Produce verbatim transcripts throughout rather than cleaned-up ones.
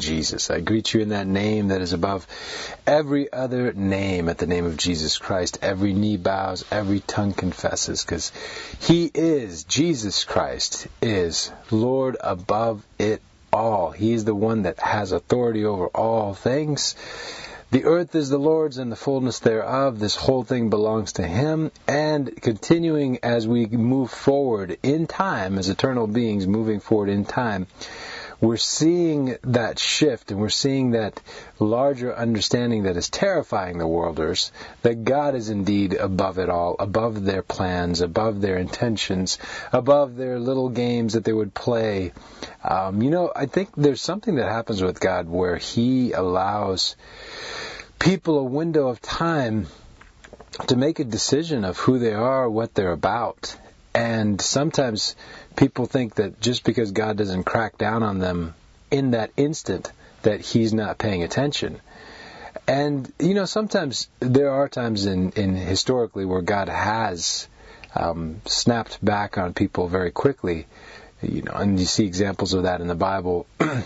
Jesus. I greet you in that name that is above every other name, at the name of Jesus Christ. Every knee bows, every tongue confesses, because He is, Jesus Christ is Lord above it all. He is the one that has authority over all things. The earth is the Lord's and the fullness thereof. This whole thing belongs to Him. And continuing as we move forward in time, as eternal beings moving forward in time, we're seeing that shift, and we're seeing that larger understanding that is terrifying the worlders, that God is indeed above it all, above their plans, above their intentions, above their little games that they would play. Um, you know, I think there's something that happens with God where He allows people a window of time to make a decision of who they are, what they're about. And sometimes people think that just because God doesn't crack down on them in that instant, that He's not paying attention. And, you know, sometimes there are times in, in historically where God has um, snapped back on people very quickly. You know, and you see examples of that in the Bible.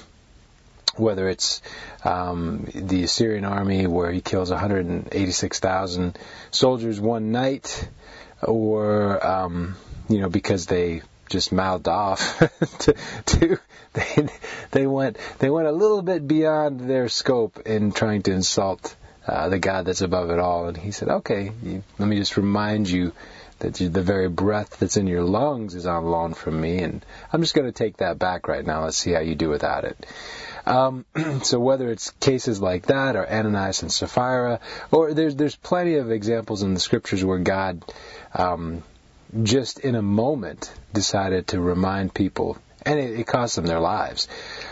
Whether it's um, the Assyrian army where He kills one hundred eighty-six thousand soldiers one night, or um, you know, because they just mouthed off to, to they they went they went a little bit beyond their scope in trying to insult uh, the God that's above it all, and He said, "Okay, you, let me just remind you that you, the very breath that's in your lungs is on loan from me, and I'm just going to take that back right now. Let's see how you do without it." Um, so whether it's cases like that, or Ananias and Sapphira, or there's there's plenty of examples in the Scriptures where God um, just in a moment decided to remind people, and it, it cost them their lives,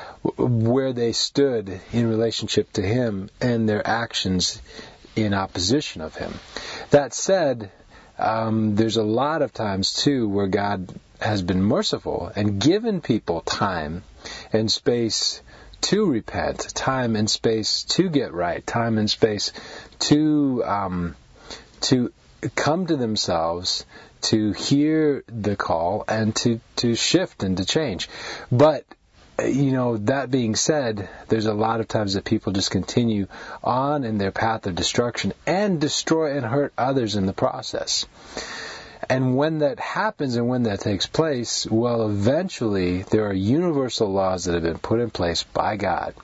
where they stood in relationship to Him and their actions in opposition of Him. That said, um, there's a lot of times too where God has been merciful and given people time and space to repent, time and space to get right, time and space to um, to come to themselves, to hear the call, and to, to shift and to change. But, you know, that being said, there's a lot of times that people just continue on in their path of destruction and destroy and hurt others in the process. And when that happens and when that takes place, well, eventually there are universal laws that have been put in place by God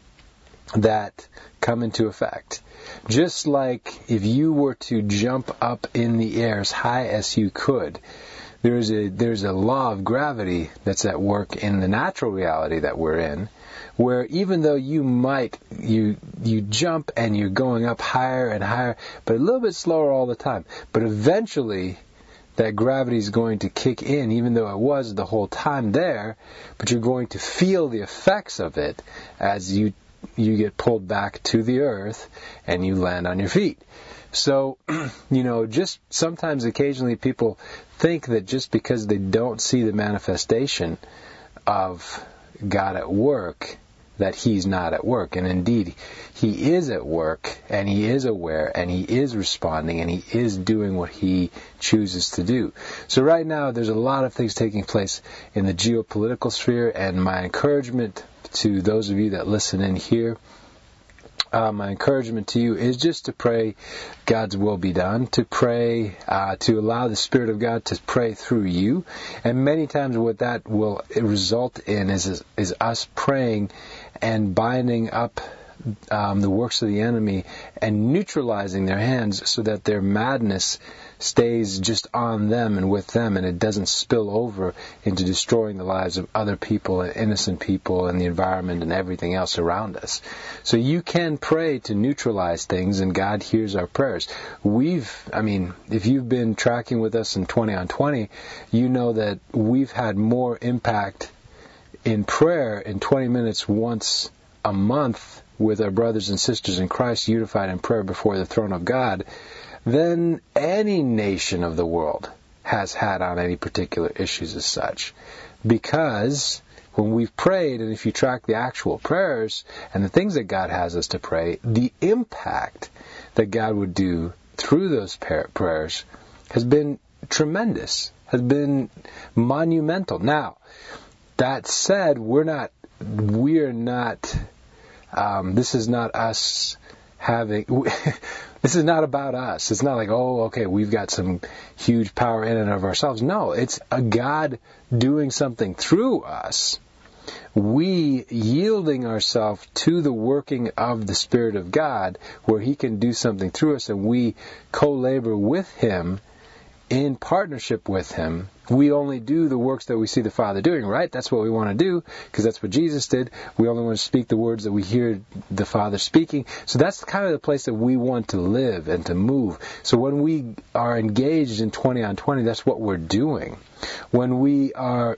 that come into effect. Just like if you were to jump up in the air as high as you could, there's a there's a law of gravity that's at work in the natural reality that we're in, where even though you might you you jump and you're going up higher and higher, but a little bit slower all the time, but eventually that gravity is going to kick in, even though it was the whole time there, but you're going to feel the effects of it as you you get pulled back to the earth and you land on your feet. So, you know, just sometimes occasionally people think that just because they don't see the manifestation of God at work, that He's not at work. And indeed, He is at work, and He is aware, and He is responding, and He is doing what He chooses to do. So right now, there's a lot of things taking place in the geopolitical sphere, and my encouragement to those of you that listen in here, Uh, my encouragement to you is just to pray God's will be done, to pray, uh, to allow the Spirit of God to pray through you. And many times what that will result in is, is, is us praying and binding up um, the works of the enemy and neutralizing their hands so that their madness stays just on them and with them, and it doesn't spill over into destroying the lives of other people and innocent people and the environment and everything else around us. So you can pray to neutralize things, and God hears our prayers. We've, I mean, if you've been tracking with us in twenty on twenty, you know that we've had more impact in prayer in twenty minutes once a month with our brothers and sisters in Christ unified in prayer before the throne of God than any nation of the world has had on any particular issues as such. Because when we've prayed, and if you track the actual prayers and the things that God has us to pray, the impact that God would do through those prayers has been tremendous, has been monumental. Now, that said, we're not, we're not Um, this is not us having... This is not about us. It's not like, oh, okay, we've got some huge power in and of ourselves. No, it's a God doing something through us. We yielding ourselves to the working of the Spirit of God, where He can do something through us, and we co-labor with Him in partnership with Him. We only do the works that we see the Father doing, right? That's what we want to do, because that's what Jesus did. We only want to speak the words that we hear the Father speaking. So that's kind of the place that we want to live and to move. So when we are engaged in twenty on twenty, that's what we're doing. When we are...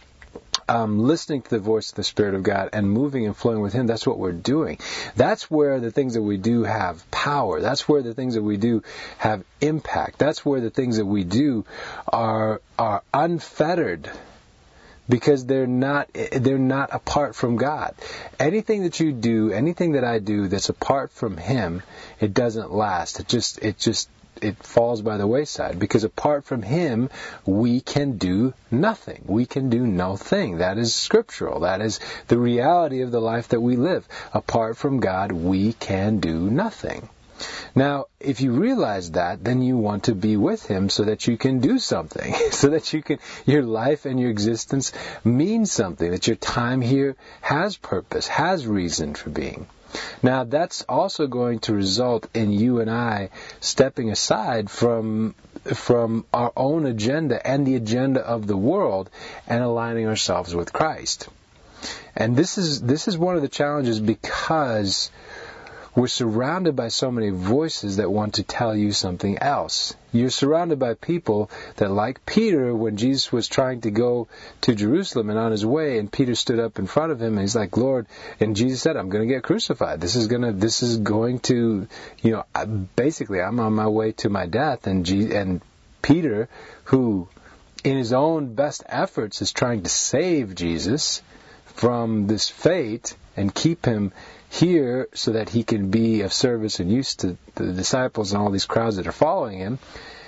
Um, listening to the voice of the Spirit of God and moving and flowing with Him, that's what we're doing. That's where the things that we do have power. That's where the things that we do have impact. That's where the things that we do are are unfettered, because they're not they're not apart from God. Anything that you do, anything that I do that's apart from Him, it doesn't last. It just it just it falls by the wayside, because apart from Him, we can do nothing. We can do no thing. That is scriptural. That is the reality of the life that we live. Apart from God, we can do nothing. Now, if you realize that, then you want to be with Him so that you can do something, so that you can, your life and your existence means something, that your time here has purpose, has reason for being. Now, that's also going to result in you and I stepping aside from from our own agenda and the agenda of the world and aligning ourselves with Christ. And this is this is one of the challenges, because we're surrounded by so many voices that want to tell you something else. You're surrounded by people that, like Peter, when Jesus was trying to go to Jerusalem and on his way, and Peter stood up in front of him and he's like, Lord, and Jesus said, I'm going to get crucified. This is going to, this is going to, you know, basically I'm on my way to my death. And G- and Peter, who in his own best efforts is trying to save Jesus from this fate and keep him here so that he can be of service and use to the disciples and all these crowds that are following him.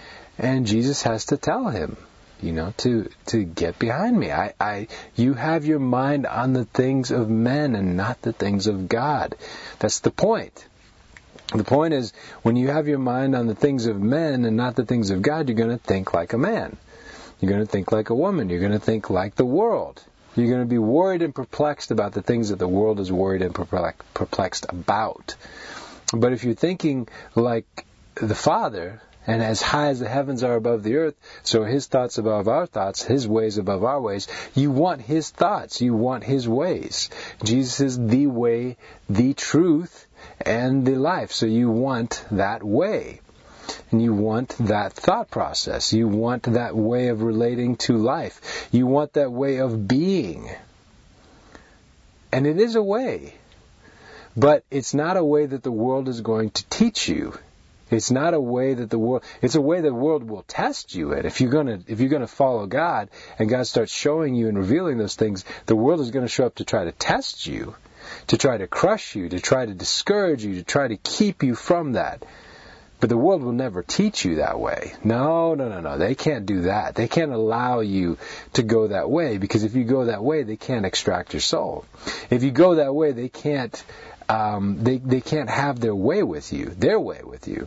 And Jesus has to tell him, you know, to to get behind me. I, I you have your mind on the things of men and not the things of God. That's the point. The point is, when you have your mind on the things of men and not the things of God, you're going to think like a man. You're going to think like a woman. You're going to think like the world. You're going to be worried and perplexed about the things that the world is worried and perplexed about. But if you're thinking like the Father, and as high as the heavens are above the earth, so are His thoughts above our thoughts, His ways above our ways, you want His thoughts, you want His ways. Jesus is the way, the truth, and the life. So you want that way. And you want that thought process. You want that way of relating to life. You want that way of being. And it is a way. But it's not a way that the world is going to teach you. It's not a way that the world, it's a way the world will test you in. If you're gonna, if you're gonna follow God, and God starts showing you and revealing those things, the world is gonna show up to try to test you, to try to crush you, to try to discourage you, to try to keep you from that. But the world will never teach you that way. No, no, no, no. They can't do that. They can't allow you to go that way, because if you go that way, they can't extract your soul. If you go that way, they can't, um, they, they can't have their way with you, their way with you.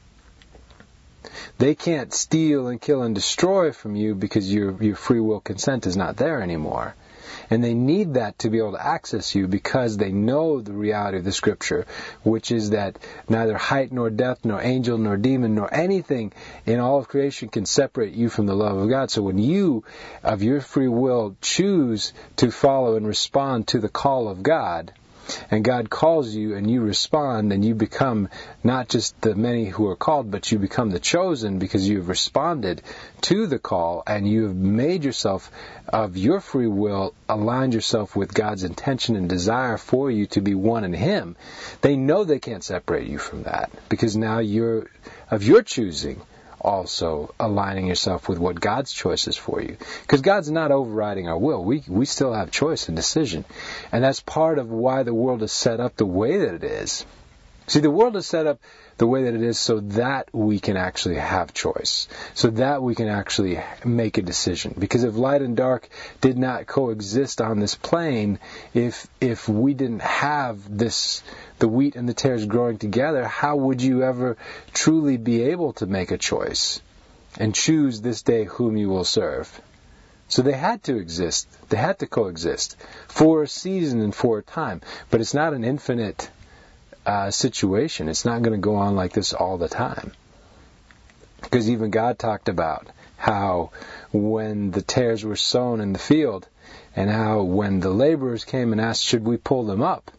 They can't steal and kill and destroy from you, because your, your free will consent is not there anymore. And they need that to be able to access you, because they know the reality of the Scripture, which is that neither height nor depth nor angel nor demon nor anything in all of creation can separate you from the love of God. So when you, of your free will, choose to follow and respond to the call of God, and God calls you and you respond, and you become not just the many who are called, but you become the chosen, because you have responded to the call and you have made yourself, of your free will, aligned yourself with God's intention and desire for you to be one in Him. They know they can't separate you from that, because now you're of your choosing also aligning yourself with what God's choice is for you. Because God's not overriding our will. We we still have choice and decision. And that's part of why the world is set up the way that it is. See, the world is set up the way that it is so that we can actually have choice, so that we can actually make a decision. Because if light and dark did not coexist on this plane, if if we didn't have this, the wheat and the tares growing together, how would you ever truly be able to make a choice and choose this day whom you will serve? So they had to exist. They had to coexist for a season and for a time. But it's not an infinite Uh, situation. It's not going to go on like this all the time. Because even God talked about how when the tares were sown in the field, and how when the laborers came and asked, should we pull them up?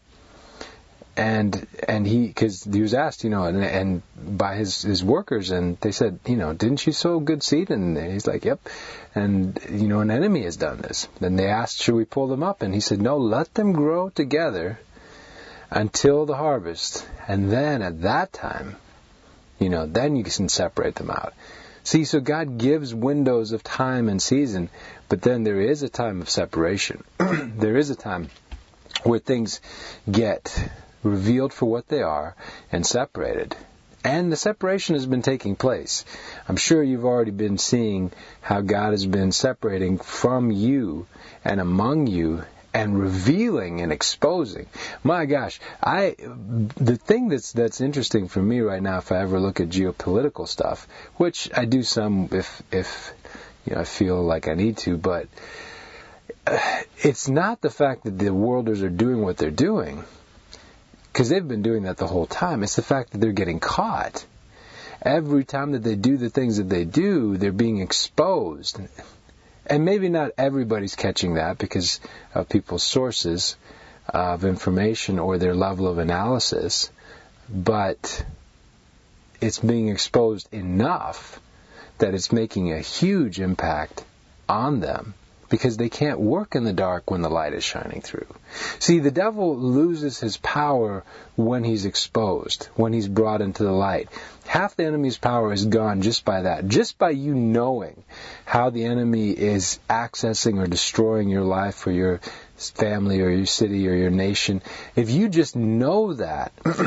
And and he, because he was asked, you know, and, and by his, his workers, and they said, you know, didn't you sow good seed? And he's like, yep. And, you know, an enemy has done this. Then they asked, should we pull them up? And he said, no, let them grow together until the harvest, and then at that time, you know, then you can separate them out. See, so God gives windows of time and season, but then there is a time of separation. There is a time where things get revealed for what they are and separated. And the separation has been taking place. I'm sure you've already been seeing how God has been separating from you and among you and revealing and exposing. My gosh, I the thing that's that's interesting for me right now, if I ever look at geopolitical stuff, which I do some if if you know I feel like I need to, but it's not the fact that the worlders are doing what they're doing, because they've been doing that the whole time. It's the fact that they're getting caught. Every time that they do the things that they do, they're being exposed. And maybe not everybody's catching that because of people's sources of information or their level of analysis, but it's being exposed enough that it's making a huge impact on them, because they can't work in the dark when the light is shining through. See, the devil loses his power when he's exposed, when he's brought into the light. Half the enemy's power is gone just by that, just by you knowing how the enemy is accessing or destroying your life or your family or your city or your nation. If you just know that,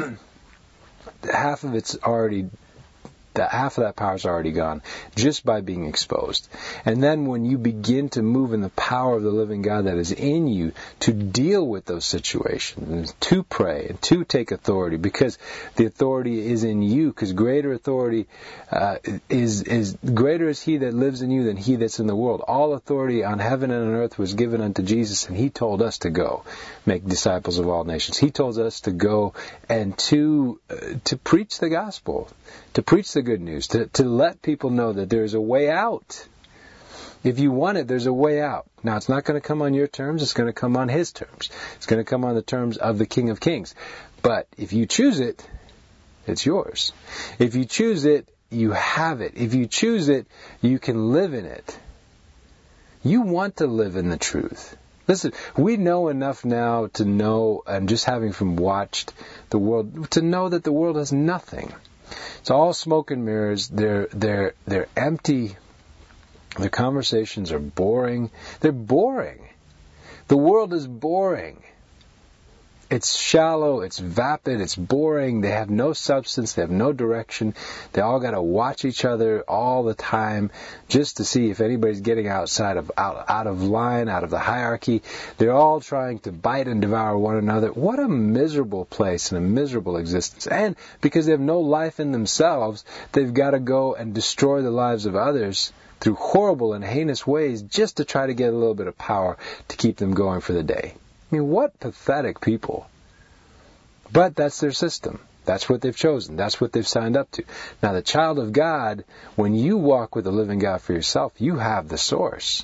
half of it's already That half of that power is already gone just by being exposed. And then when you begin to move in the power of the living God that is in you to deal with those situations, to pray and to take authority, because the authority is in you, because greater authority uh, is is greater is He that lives in you than he that's in the world. All authority on heaven and on earth was given unto Jesus, and He told us to go make disciples of all nations. He told us to go and to uh, to preach the gospel, to preach the good news, to, to let people know that there's a way out. If you want it, there's a way out. Now, it's not going to come on your terms. It's going to come on His terms. It's going to come on the terms of the King of Kings. But if you choose it, it's yours. If you choose it, you have it. If you choose it, you can live in it. You want to live in the truth. Listen, we know enough now to know, and just having from watched the world, to know that the world has nothing. It's all smoke and mirrors. They're they're they're empty. Their conversations are boring. They're boring. The world is boring. It's shallow, it's vapid, it's boring. They have no substance, they have no direction. They all got to watch each other all the time just to see if anybody's getting outside of out, out of line, out of the hierarchy. They're all trying to bite and devour one another. What a miserable place and a miserable existence. And because they have no life in themselves, they've got to go and destroy the lives of others through horrible and heinous ways just to try to get a little bit of power to keep them going for the day. I mean, what pathetic people. But that's their system. That's what they've chosen. That's what they've signed up to. Now, the child of God, when you walk with the living God for yourself, you have the source.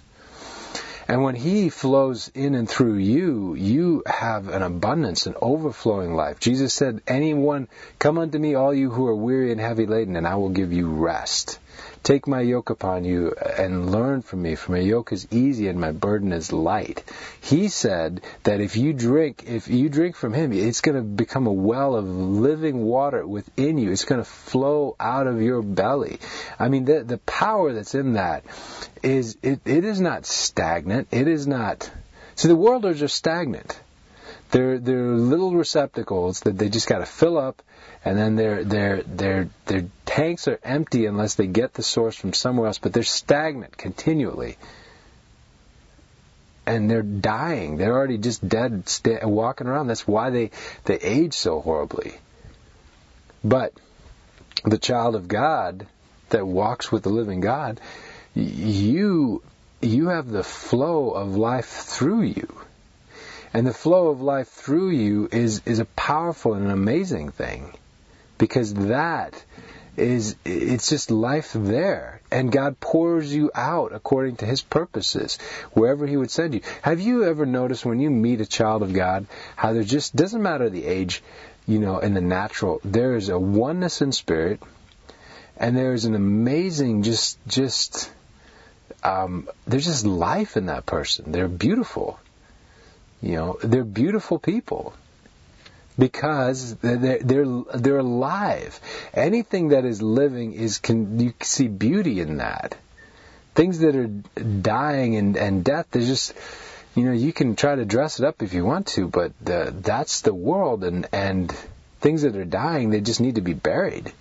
And when He flows in and through you, you have an abundance, an overflowing life. Jesus said, anyone, come unto me, all you who are weary and heavy laden, and I will give you rest. Take my yoke upon you and learn from me, for my yoke is easy and my burden is light. He said that if you drink, if you drink from Him, it's going to become a well of living water within you. It's going to flow out of your belly. I mean, the the power that's in that is, it, it is not stagnant. It is not, see, the worlders are stagnant. They're they're little receptacles that they just got to fill up, and then their their their their tanks are empty unless they get the source from somewhere else. But they're stagnant continually, and they're dying. They're already just dead, st- walking around. That's why they they age so horribly. But the child of God that walks with the living God, you you have the flow of life through you. And the flow of life through you is, is a powerful and an amazing thing. Because that is, it's just life there. And God pours you out according to His purposes, wherever He would send you. Have you ever noticed when you meet a child of God, how there just, doesn't matter the age, you know, in the natural, there is a oneness in spirit, and there is an amazing, just, just, um, there's just life in that person. They're beautiful. You know, they're beautiful people because they're they're they're alive. Anything that is living is can you see beauty in that. Things that are dying and, and death, there's just, you know, you can try to dress it up if you want to, but the, that's the world, and and things that are dying, they just need to be buried.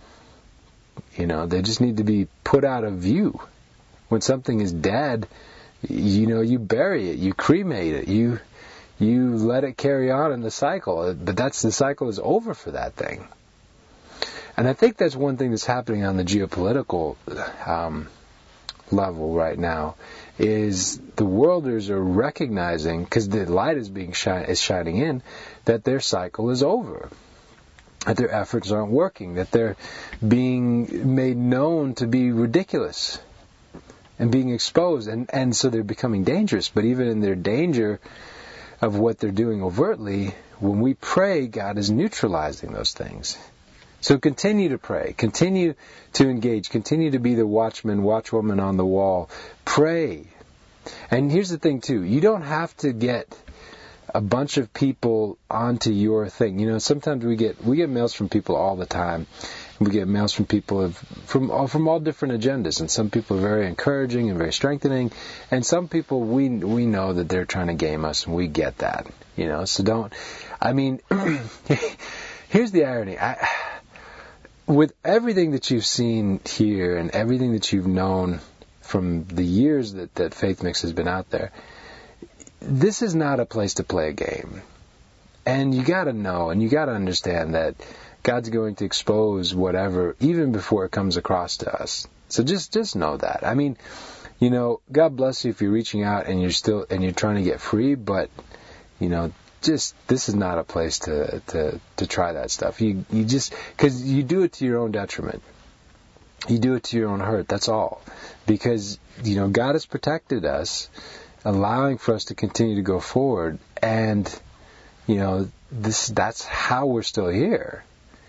You know, they just need to be put out of view. When something is dead, you know, you bury it, you cremate it, you you let it carry on in the cycle. But that's the cycle is over for that thing. And I think that's one thing that's happening on the geopolitical um, level right now is the worlders are recognizing, because the light is being shine, is shining in, that their cycle is over. That their efforts aren't working, that they're being made known to be ridiculous and being exposed, and, and so they're becoming dangerous. But even in their danger of what they're doing overtly, when we pray, God is neutralizing those things. So continue to pray, continue to engage, continue to be the watchman, watchwoman on the wall. Pray. And here's the thing too, you don't have to get a bunch of people onto your thing. You know, sometimes we get we get mails from people all the time. We get mails from people of, from all, from all different agendas, and some people are very encouraging and very strengthening, and some people we we know that they're trying to game us, and we get that. You know, so don't. I mean, here's the irony. I, with everything that you've seen here and everything that you've known from the years that that Faith Mix has been out there, this is not a place to play a game. And you got to know, and you got to understand that God's going to expose whatever, even before it comes across to us. So just, just know that. I mean, you know, God bless you if you're reaching out and you're still, and you're trying to get free, but, you know, just, this is not a place to, to, to try that stuff. You, you just, cause you do it to your own detriment. You do it to your own hurt, that's all. Because, you know, God has protected us, allowing for us to continue to go forward, and, you know, this, that's how we're still here.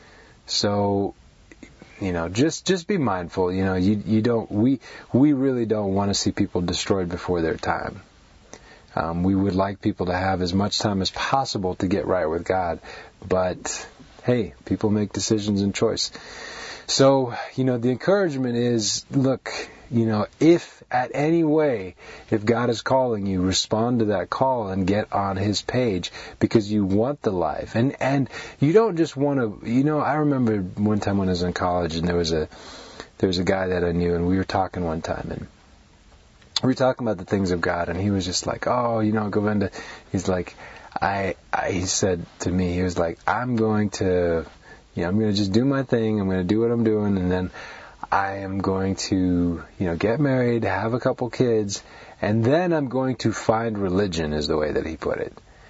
So, you know, just just be mindful. You know, you you don't we we really don't want to see people destroyed before their time. Um, we would like people to have as much time as possible to get right with God, but hey, people make decisions and choice. So, you know, the encouragement is, look, you know, if at any way, if God is calling you, respond to that call and get on His page, because you want the life. And and you don't just want to, you know, I remember one time when I was in college, and there was a there was a guy that I knew, and we were talking one time, and we were talking about the things of God, and he was just like, oh, you know, Govinda, he's like, I, I he said to me, he was like, I'm going to, you know, I'm going to just do my thing, I'm going to do what I'm doing, and then I am going to, you know, get married, have a couple kids, and then I'm going to find religion, is the way that he put it.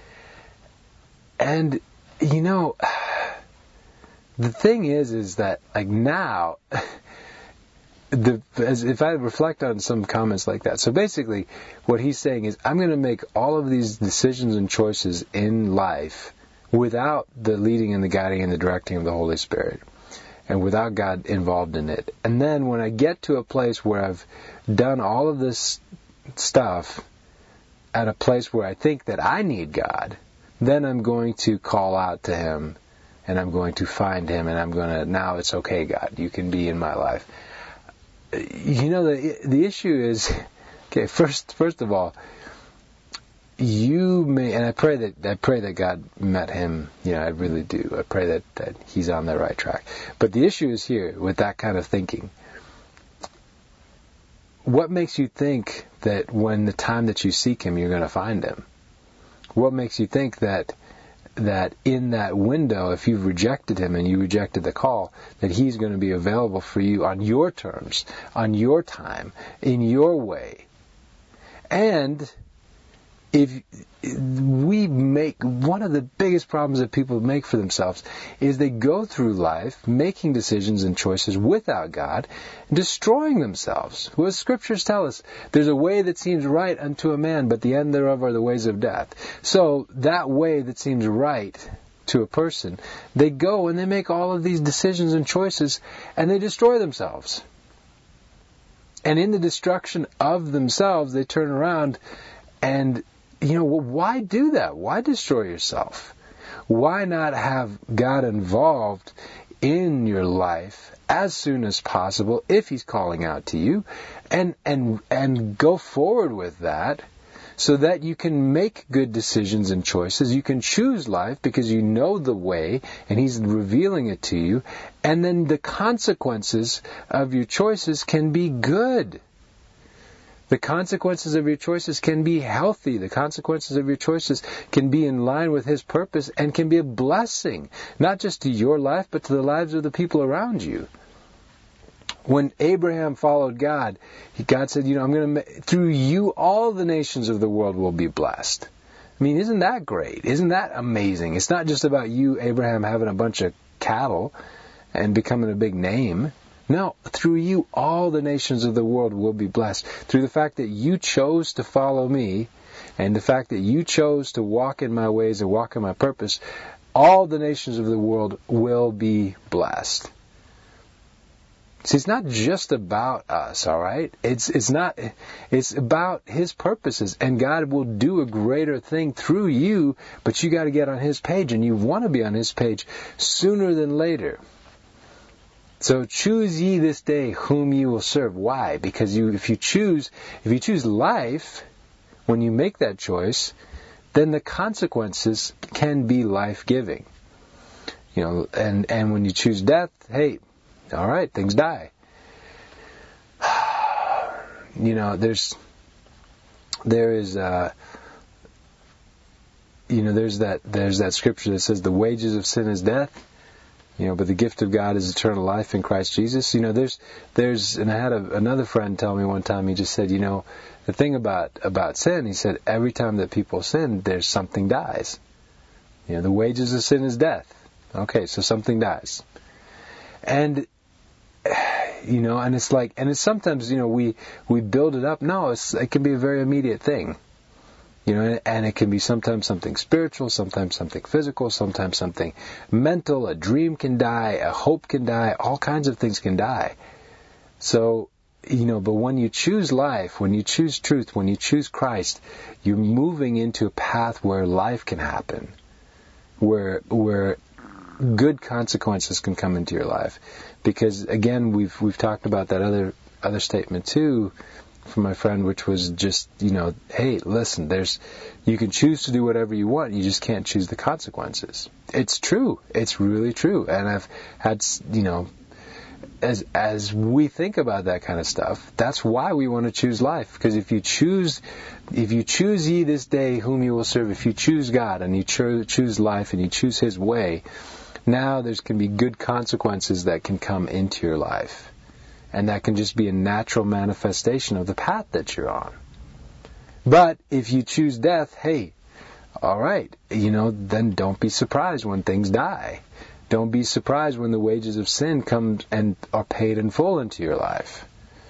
And, you know, the thing is, is that, like, now, the, as if I reflect on some comments like that, so basically, what he's saying is, I'm going to make all of these decisions and choices in life without the leading and the guiding and the directing of the Holy Spirit, and without God involved in it. And then when I get to a place where I've done all of this stuff at a place where I think that I need God, then I'm going to call out to Him, and I'm going to find Him, and I'm going to, now it's okay, God, you can be in my life. You know, the the issue is, okay, first first of all, you may, and I pray that I pray that God met him. You know, I really do. I pray that, that he's on the right track. But the issue is here with that kind of thinking. What makes you think that when the time that you seek him, you're going to find him? What makes you think that that in that window, if you've rejected him and you rejected the call, that he's going to be available for you on your terms, on your time, in your way? And if we make, one of the biggest problems that people make for themselves is they go through life making decisions and choices without God, destroying themselves. Well, scriptures tell us there's a way that seems right unto a man, but the end thereof are the ways of death. So that way that seems right to a person, they go and they make all of these decisions and choices and they destroy themselves. And in the destruction of themselves, they turn around and, you know, well, why do that? Why destroy yourself? Why not have God involved in your life as soon as possible if He's calling out to you, and and and go forward with that so that you can make good decisions and choices. You can choose life because you know the way and He's revealing it to you, and then the consequences of your choices can be good. The consequences of your choices can be healthy. The consequences of your choices can be in line with His purpose and can be a blessing, not just to your life, but to the lives of the people around you. When Abraham followed God, God said, you know, I'm going to, through you, all the nations of the world will be blessed. I mean, isn't that great? Isn't that amazing? It's not just about you, Abraham, having a bunch of cattle and becoming a big name. No, through you, all the nations of the world will be blessed. Through the fact that you chose to follow me, and the fact that you chose to walk in my ways and walk in my purpose, all the nations of the world will be blessed. See, it's not just about us, all right? It's it's not. It's about His purposes, and God will do a greater thing through you, but you got to get on His page, and you want to be on His page sooner than later. So choose ye this day whom you will serve. Why? Because you, if you choose, if you choose life, when you make that choice, then the consequences can be life-giving. You know, and, and when you choose death, hey, all right, things die. You know, there's, there is, uh, you know, there's that, there's that scripture that says the wages of sin is death. You know, but the gift of God is eternal life in Christ Jesus. You know, there's, there's, and I had a, another friend tell me one time, he just said, you know, the thing about, about sin, he said, every time that people sin, there's something dies. You know, the wages of sin is death. Okay, so something dies. And, you know, and it's like, and it's sometimes, you know, we, we build it up. No, it's, it can be a very immediate thing. You know, and it can be sometimes something spiritual, sometimes something physical, sometimes something mental. A dream can die, a hope can die, all kinds of things can die. So, you know, but when you choose life, when you choose truth, when you choose Christ, you're moving into a path where life can happen, where where good consequences can come into your life. Because again, we've we've talked about that other other statement too, from my friend, which was just, you know, hey, listen, there's, you can choose to do whatever you want, you just can't choose the consequences. It's true. It's really true. And I've had, you know, as as we think about that kind of stuff, that's why we want to choose life. Because if you choose, if you choose ye this day whom you will serve, if you choose God and you cho- choose life and you choose His way, now there's can be good consequences that can come into your life. And that can just be a natural manifestation of the path that you're on. But if you choose death, hey, all right, you know, then don't be surprised when things die. Don't be surprised when the wages of sin come and are paid in full into your life.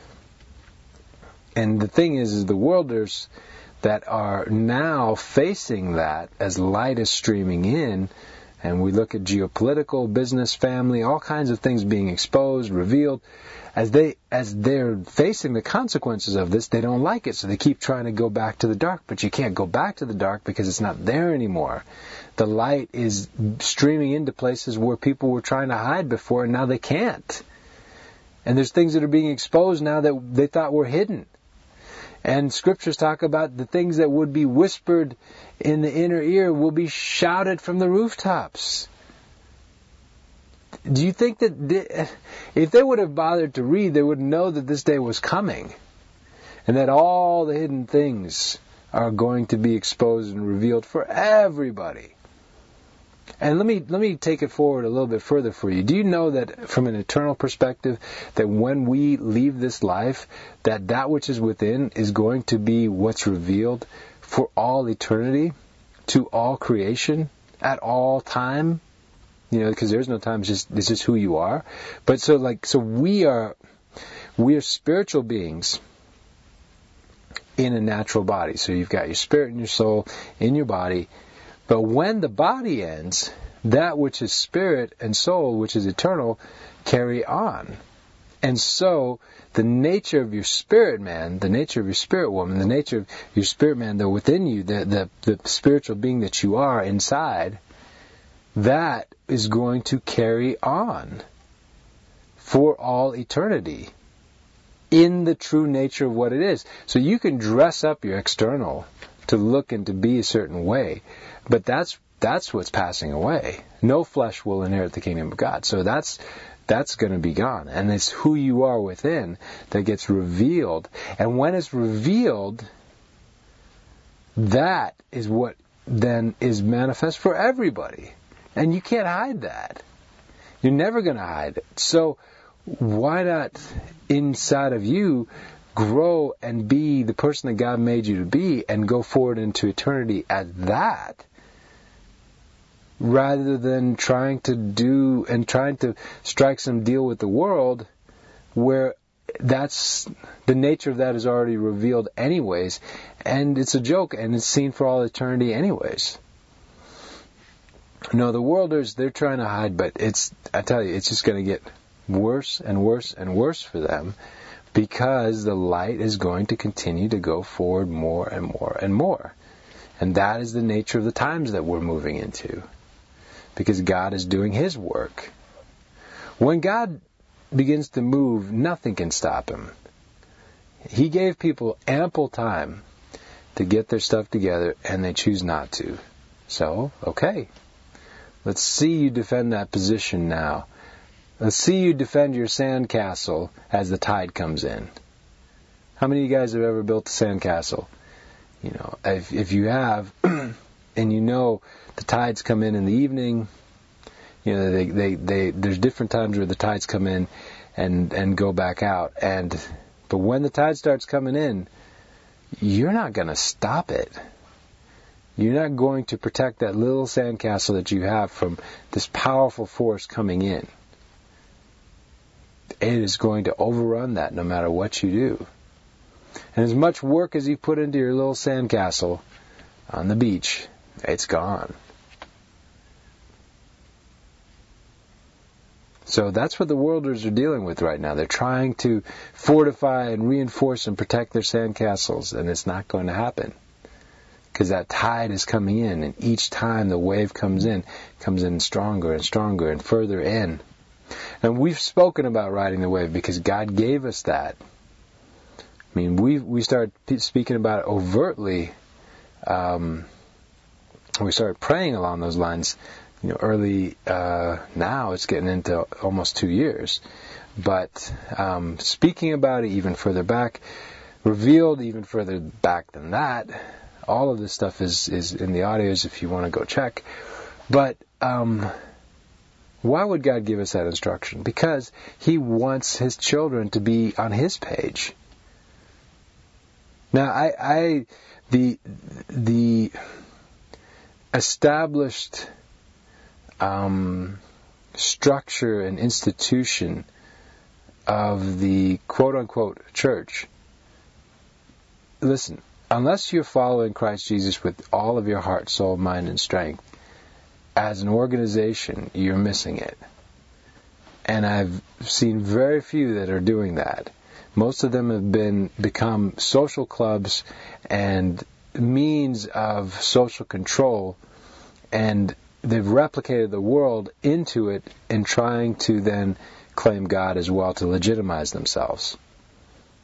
And the thing is, is the worlders that are now facing that as light is streaming in, and we look at geopolitical, business, family, all kinds of things being exposed, revealed, as they as they're facing the consequences of this, they don't like it, so they keep trying to go back to the dark. But you can't go back to the dark because it's not there anymore. The light is streaming into places where people were trying to hide before, and now they can't. And there's things that are being exposed now that they thought were hidden. And scriptures talk about the things that would be whispered in the inner ear will be shouted from the rooftops. Do you think that if they would have bothered to read, they would know that this day was coming and that all the hidden things are going to be exposed and revealed for everybody? And let me let me take it forward a little bit further for you. Do you know that from an eternal perspective, that when we leave this life, that that which is within is going to be what's revealed for all eternity, to all creation, at all time? You know, because there's no time, it's just, it's just who you are. But so like, so we are, we are spiritual beings in a natural body. So you've got your spirit and your soul in your body. But when the body ends, that which is spirit and soul, which is eternal, carry on. And so the nature of your spirit man, the nature of your spirit woman, the nature of your spirit man, though within you, the, the, the spiritual being that you are inside, that is going to carry on for all eternity in the true nature of what it is. So you can dress up your external to look and to be a certain way, but that's that's what's passing away. No flesh will inherit the kingdom of God. So that's that's going to be gone. And it's who you are within that gets revealed. And when it's revealed, that is what then is manifest for everybody. And you can't hide that. You're never going to hide it. So why not inside of you grow and be the person that God made you to be and go forward into eternity as that, rather than trying to do and trying to strike some deal with the world where that's the nature of that is already revealed anyways, and it's a joke and it's seen for all eternity anyways. No, the worlders, they're trying to hide, but it's, I tell you, it's just going to get worse and worse and worse for them, because the light is going to continue to go forward more and more and more. And that is the nature of the times that we're moving into, because God is doing His work. When God begins to move, nothing can stop Him. He gave people ample time to get their stuff together, and they choose not to. So, okay. Let's see you defend that position now. Let's see you defend your sandcastle as the tide comes in. How many of you guys have ever built a sandcastle? You know, if, if you have, and you know the tides come in in the evening, you know, they, they, they, there's different times where the tides come in and, and go back out. And, but when the tide starts coming in, you're not going to stop it. You're not going to protect that little sandcastle that you have from this powerful force coming in. It is going to overrun that no matter what you do. And as much work as you put into your little sandcastle on the beach, it's gone. So that's what the worlders are dealing with right now. They're trying to fortify and reinforce and protect their sandcastles, and it's not going to happen. Because that tide is coming in, and each time the wave comes in, comes in stronger and stronger and further in. And we've spoken about riding the wave because God gave us that. I mean, we we started speaking about it overtly. Um, we started praying along those lines, you know, early. Uh, now it's getting into almost two years. But um, speaking about it even further back, revealed even further back than that. All of this stuff is, is in the audios if you want to go check. But um, why would God give us that instruction? Because He wants His children to be on His page. Now, I, I the the established um, structure and institution of the quote-unquote church, listen, unless you're following Christ Jesus with all of your heart, soul, mind, and strength, as an organization, you're missing it. And I've seen very few that are doing that. Most of them have been become social clubs and means of social control, and they've replicated the world into it in trying to then claim God as well to legitimize themselves.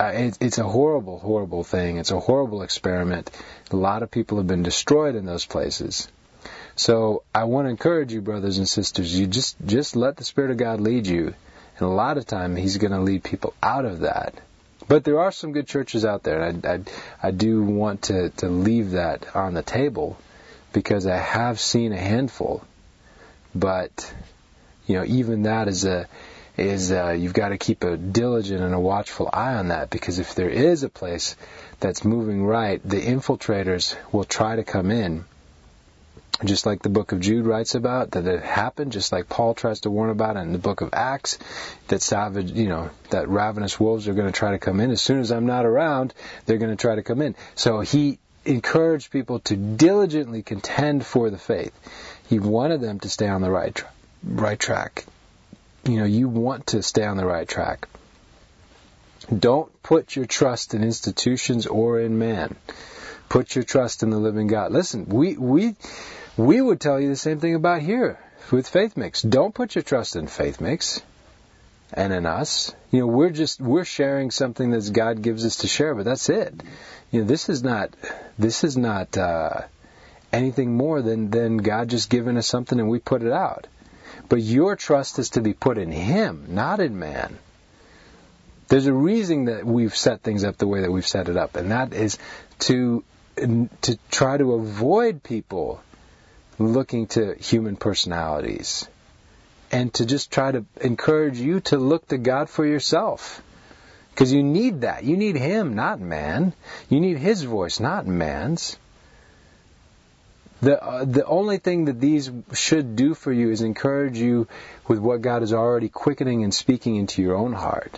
uh, it, it's a horrible, horrible thing. It's a horrible experiment. A lot of people have been destroyed in those places. So I want to encourage you, brothers and sisters, you just, just let the Spirit of God lead you. And a lot of time He's going to lead people out of that. But there are some good churches out there, and I, I, I do want to, to leave that on the table, because I have seen a handful. But, you know, even that is a, is a, you've got to keep a diligent and a watchful eye on that, because if there is a place that's moving right, the infiltrators will try to come in. Just like the book of Jude writes about, that it happened, just like Paul tries to warn about it in the book of Acts, that savage, you know, that ravenous wolves are going to try to come in. As soon as I'm not around, they're going to try to come in. So he encouraged people to diligently contend for the faith. He wanted them to stay on the right, tra- right track. You know, you want to stay on the right track. Don't put your trust in institutions or in man. Put your trust in the living God. Listen, we we we would tell you the same thing about here with Faith Mix. Don't put your trust in Faith Mix and in us. You know, we're just we're sharing something that God gives us to share, but that's it. You know, this is not this is not uh, anything more than than God just giving us something and we put it out. But your trust is to be put in Him, not in man. There's a reason that we've set things up the way that we've set it up, and that is to to try to avoid people looking to human personalities, and to just try to encourage you to look to God for yourself. Because you need that. You need Him, not man. You need His voice, not man's. The uh, the only thing that these should do for you is encourage you with what God is already quickening and speaking into your own heart.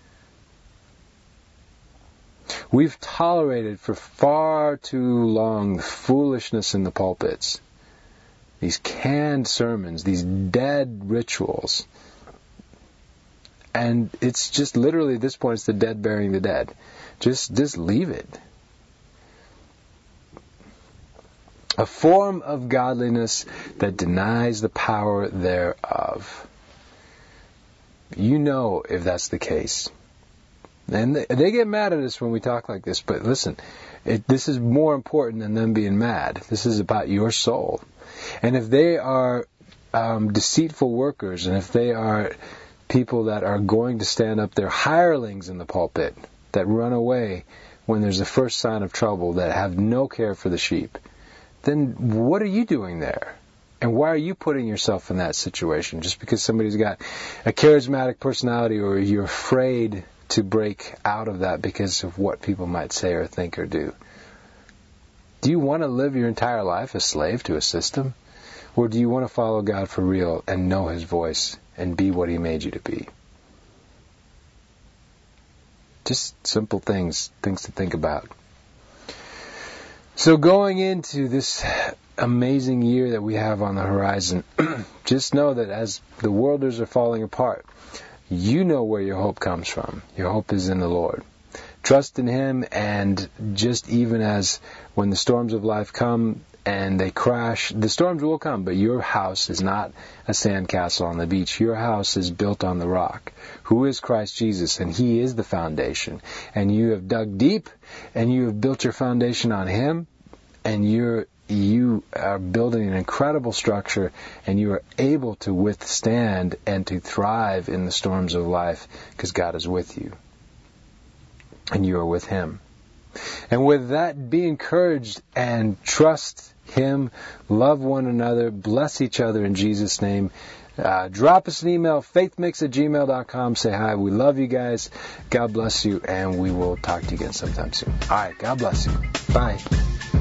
We've tolerated for far too long the foolishness in the pulpits. These canned sermons, these dead rituals. And it's just literally at this point, it's the dead burying the dead. Just, just leave it. A form of godliness that denies the power thereof. You know if that's the case. And they, they get mad at us when we talk like this, but listen, it, this is more important than them being mad. This is about your soul. And if they are um, deceitful workers, and if they are people that are going to stand up, they're hirelings in the pulpit that run away when there's the first sign of trouble, that have no care for the sheep, then what are you doing there? And why are you putting yourself in that situation? Just because somebody's got a charismatic personality, or you're afraid to break out of that because of what people might say or think or do. Do you want to live your entire life a slave to a system? Or do you want to follow God for real and know His voice and be what He made you to be? Just simple things, things to think about. So going into this amazing year that we have on the horizon, just know that as the worlders are falling apart, you know where your hope comes from. Your hope is in the Lord. Trust in Him, and just even as when the storms of life come and they crash, the storms will come, but your house is not a sandcastle on the beach. Your house is built on the rock, who is Christ Jesus, and He is the foundation. And you have dug deep, and you have built your foundation on Him, and you're you are building an incredible structure, and you are able to withstand and to thrive in the storms of life because God is with you and you are with Him. And with that, be encouraged and trust Him, love one another, bless each other in Jesus' name. Uh, drop us an email, faithmix at gmail dot com. Say hi. We love you guys. God bless you, and we will talk to you again sometime soon. All right. God bless you. Bye.